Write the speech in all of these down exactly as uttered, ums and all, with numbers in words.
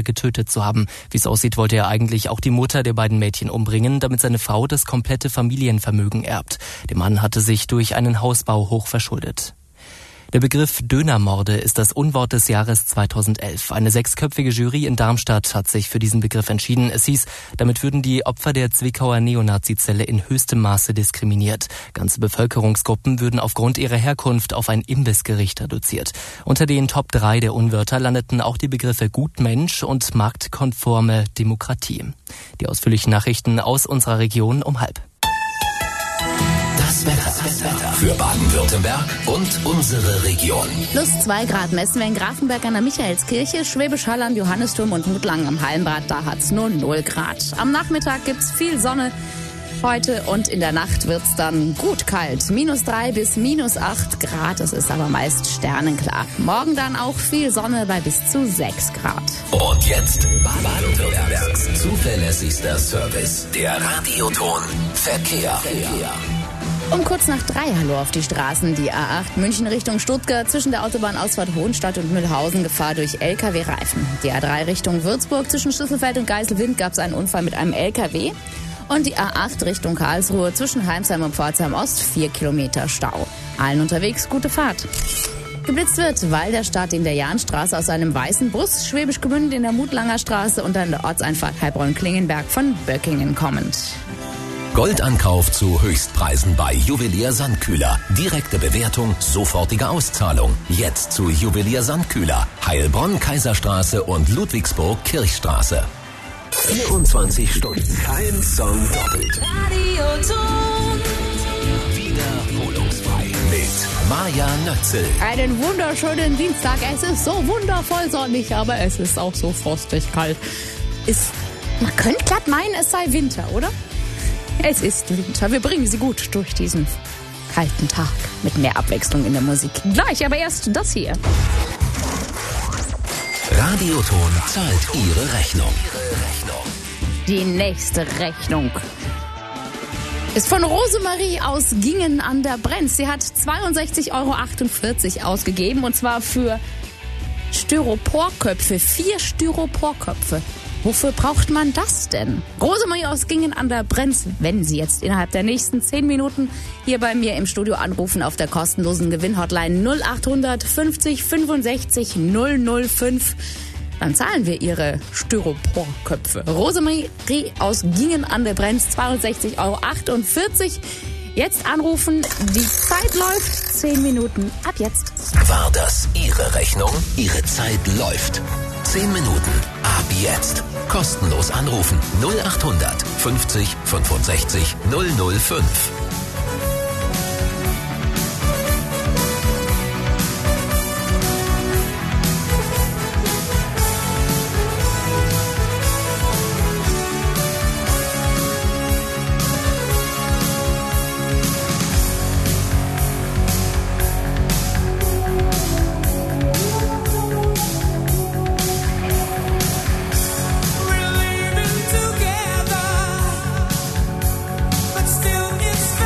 Vater getötet zu haben. Wie es aussieht, wollte er eigentlich auch die Mutter der beiden Mädchen umbringen, damit seine Frau das komplette Familienvermögen erbt. Der Mann hatte sich durch einen Hausbau hoch verschuldet. Der Begriff Dönermorde ist das Unwort des Jahres zweitausendelf. Eine sechsköpfige Jury in Darmstadt hat sich für diesen Begriff entschieden. Es hieß, damit würden die Opfer der Zwickauer Neonazizelle in höchstem Maße diskriminiert. Ganze Bevölkerungsgruppen würden aufgrund ihrer Herkunft auf ein Imbissgericht reduziert. Unter den Top drei der Unwörter landeten auch die Begriffe Gutmensch und marktkonforme Demokratie. Die ausführlichen Nachrichten aus unserer Region um halb. Das Wetter für Baden-Württemberg und unsere Region. Plus zwei Grad messen wir in Grafenberg an der Michaelskirche, Schwäbisch Hall am Johannisturm und Mutlangen am Hallenbad, da hat's nur null Grad. Am Nachmittag gibt's viel Sonne heute und in der Nacht wird's dann gut kalt. Minus drei bis minus acht Grad, es ist aber meist sternenklar. Morgen dann auch viel Sonne bei bis zu sechs Grad. Und jetzt Baden-Württembergs zuverlässigster Service, der Radioton Verkehr. Verkehr. Um kurz nach drei, hallo auf die Straßen. Die A acht München Richtung Stuttgart zwischen der Autobahnausfahrt Hohenstadt und Mühlhausen Gefahr durch L K W-Reifen. Die A drei Richtung Würzburg zwischen Schlüsselfeld und Geiselwind gab es einen Unfall mit einem L K W. Und die A acht Richtung Karlsruhe zwischen Heimsheim und Pforzheim Ost vier Kilometer Stau. Allen unterwegs gute Fahrt. Geblitzt wird, weil der Start in der Jahnstraße aus einem weißen Bus, Schwäbisch Gmünd in der Mutlanger Straße und an der Ortseinfahrt Heilbronn-Klingenberg von Böckingen kommend. Goldankauf zu Höchstpreisen bei Juwelier Sandkühler. Direkte Bewertung, sofortige Auszahlung. Jetzt zu Juwelier Sandkühler. Heilbronn, Kaiserstraße und Ludwigsburg, Kirchstraße. vierundzwanzig Stunden. Kein Song doppelt. Radioton. Wiederholungsfrei. Mit Maja Nötzel. Einen wunderschönen Dienstag. Es ist so wundervoll sonnig, aber es ist auch so frostig kalt. Ist, man könnte glatt meinen, es sei Winter, oder? Es ist Winter. Wir bringen Sie gut durch diesen kalten Tag mit mehr Abwechslung in der Musik. Gleich, aber erst das hier. Radioton zahlt Ihre Rechnung. Die nächste Rechnung ist von Rosemarie aus Gingen an der Brenz. Sie hat zweiundsechzig Euro achtundvierzig ausgegeben und zwar für Styroporköpfe. Vier Styroporköpfe. Wofür braucht man das denn? Rosemarie aus Gingen an der Brenz, wenn Sie jetzt innerhalb der nächsten zehn Minuten hier bei mir im Studio anrufen auf der kostenlosen Gewinnhotline null achthundert fünfzig fünfundsechzig null null fünf, dann zahlen wir Ihre Styroporköpfe. Rosemarie aus Gingen an der Brenz, zweiundsechzig Euro achtundvierzig. Jetzt anrufen, die Zeit läuft, zehn Minuten ab jetzt. War das Ihre Rechnung? Ihre Zeit läuft. zehn Minuten ab jetzt. Kostenlos anrufen. null achthundert fünfzig fünfundsechzig null null fünf. Still it's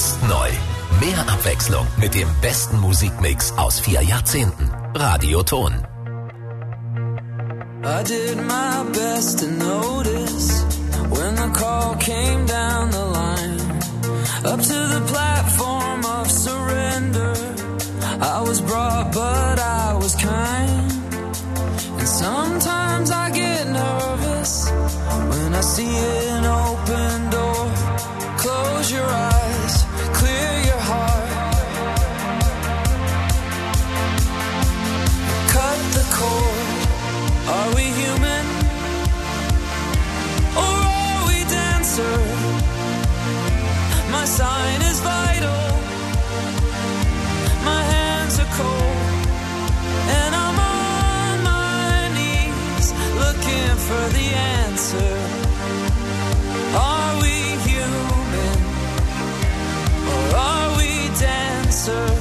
ist neu. Mehr Abwechslung mit dem besten Musikmix aus vier Jahrzehnten. Radioton. I did my best to notice when the call came down the line. Up to the platform of surrender, I was brought but I was kind. And sometimes I get nervous when I see an open door. Close your eyes, clear your heart. Cut the cord. Are we human? Or are we dancer? My sign is vital. My hands are cold. And I'm on my knees looking for the answer. Are we human? Or are we dancer?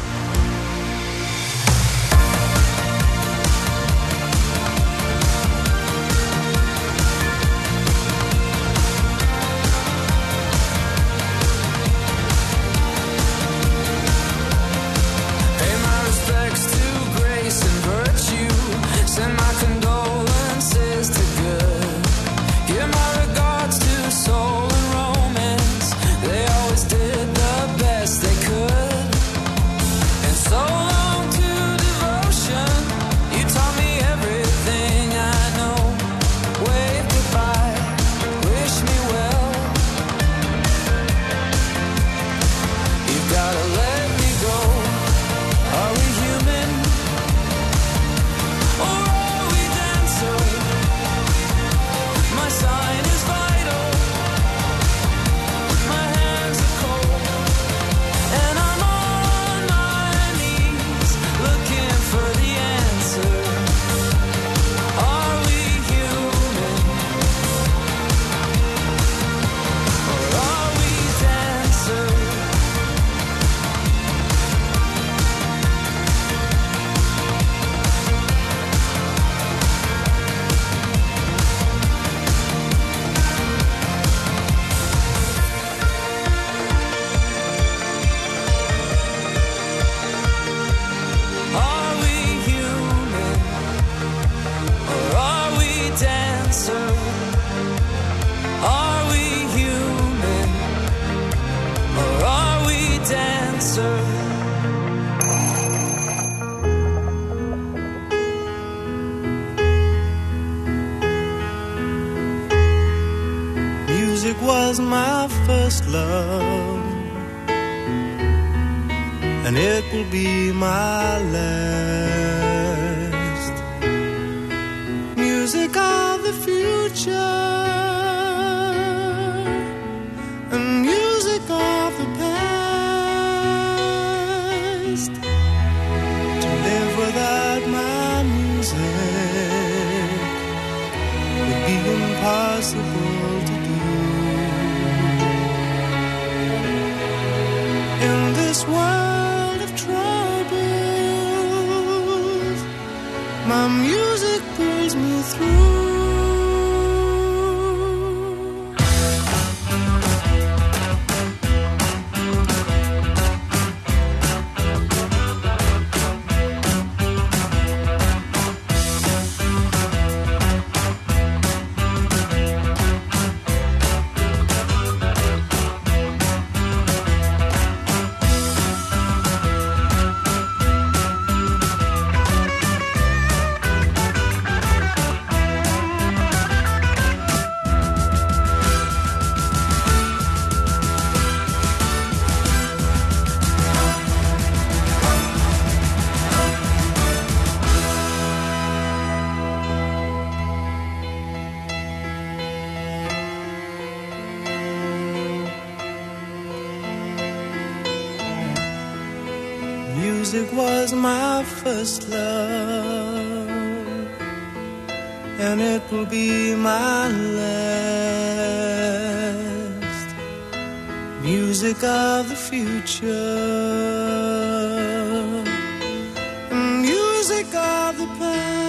Send my condolences to good. Give my regards to soul and romance. They always did the best they could. And so long to devotion. You taught me everything I know. Wave goodbye, wish me well. You've gotta let me go. Are we human? Sign is vital. My hands are cold, and I'm on my knees looking for the answer. Are we human, or are we dancers? Are we human, or are we dancer? Music was my first love, and it will be my last. Music of the future, and music of the past. To live without my music would be impossible to do. In this world of troubles, my music pulls me through. Music was my first love, and it will be my last. Music of the future, music of the past.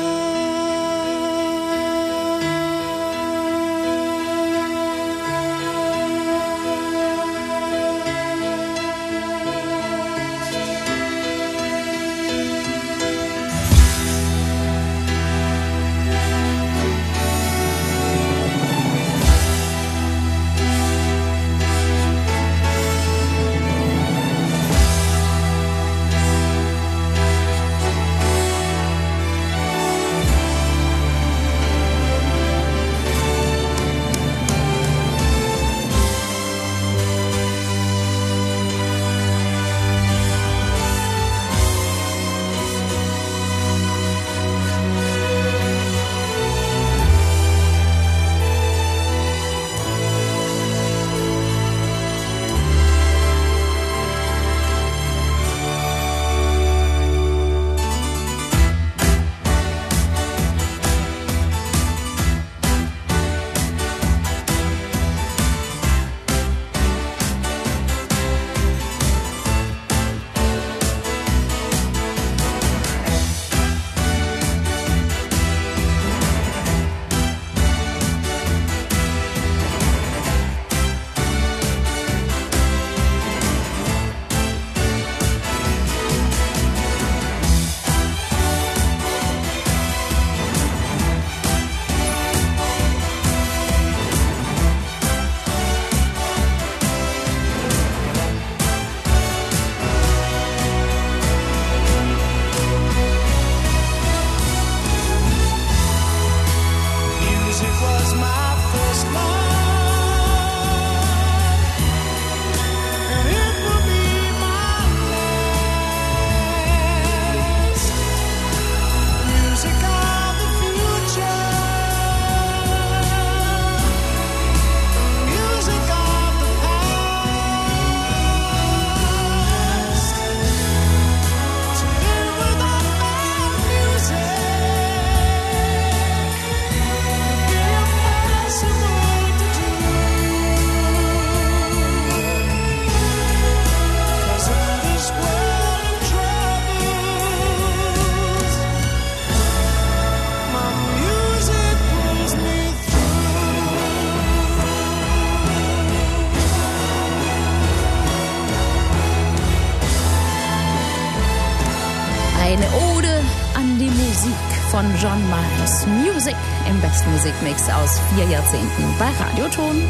von John Miles. Music im besten Musikmix aus vier Jahrzehnten bei Radioton.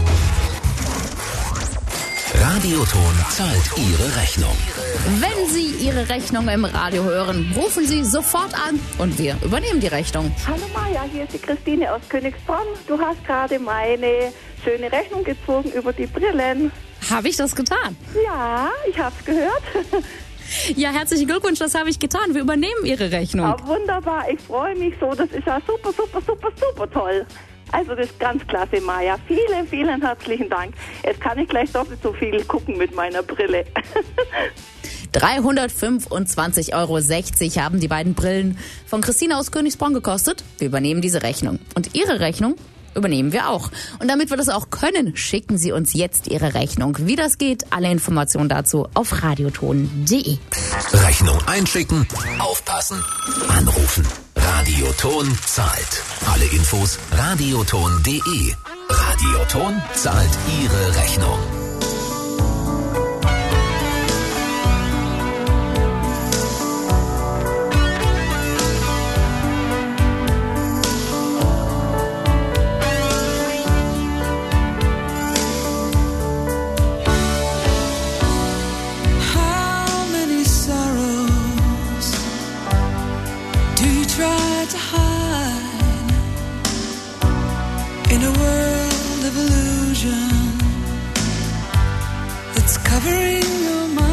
Radioton zahlt Ihre Rechnung. Wenn Sie Ihre Rechnung im Radio hören, rufen Sie sofort an und wir übernehmen die Rechnung. Hallo Maja, hier ist die Christine aus Königsbronn. Du hast gerade meine schöne Rechnung gezogen über die Brillen. Habe ich das getan? Ja, ich habe es gehört. Ja, herzlichen Glückwunsch, das habe ich getan. Wir übernehmen Ihre Rechnung. Ja, wunderbar, ich freue mich so. Das ist ja super, super, super, super toll. Also das ist ganz klasse, Maja. Vielen, vielen herzlichen Dank. Jetzt kann ich gleich doppelt so viel gucken mit meiner Brille. dreihundertfünfundzwanzig Euro sechzig haben die beiden Brillen von Christine aus Königsbronn gekostet. Wir übernehmen diese Rechnung. Und Ihre Rechnung übernehmen wir auch. Und damit wir das auch können, schicken Sie uns jetzt Ihre Rechnung. Wie das geht, alle Informationen dazu auf radioton punkt de. Rechnung einschicken, aufpassen, anrufen. Radioton zahlt. Alle Infos radioton punkt de. Radioton zahlt Ihre Rechnung. Try to hide in a world of illusion that's covering your mind.